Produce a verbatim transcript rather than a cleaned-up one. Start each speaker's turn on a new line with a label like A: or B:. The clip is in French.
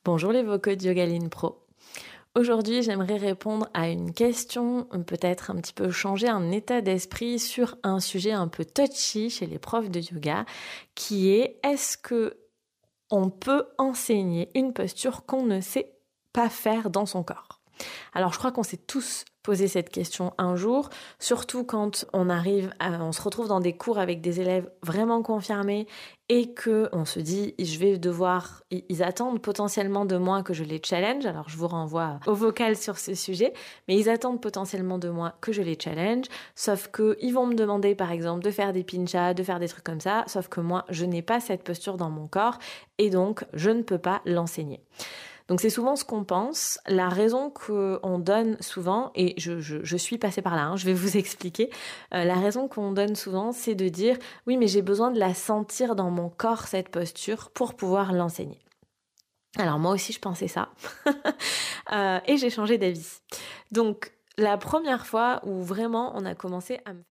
A: Bonjour les vocaux de Yogaline Pro. Aujourd'hui, j'aimerais répondre à une question, peut-être un petit peu changer un état d'esprit sur un sujet un peu touchy chez les profs de yoga, qui est est-ce que on peut enseigner une posture qu'on ne sait pas faire dans son corps? Alors je crois qu'on s'est tous posé cette question un jour, surtout quand on arrive, à, on se retrouve dans des cours avec des élèves vraiment confirmés et que on se dit je vais devoir, ils attendent potentiellement de moi que je les challenge. Alors je vous renvoie au vocal sur ce sujet, mais ils attendent potentiellement de moi que je les challenge, sauf que ils vont me demander par exemple de faire des pinchas, de faire des trucs comme ça, sauf que moi je n'ai pas cette posture dans mon corps et donc je ne peux pas l'enseigner. Donc c'est souvent ce qu'on pense. La raison qu'on donne souvent, et je, je, je suis passée par là, hein, je vais vous expliquer, euh, la raison qu'on donne souvent, c'est de dire « oui, mais j'ai besoin de la sentir dans mon corps, cette posture, pour pouvoir l'enseigner ». Alors moi aussi, je pensais ça. euh, et j'ai changé d'avis. Donc la première fois où vraiment on a commencé à me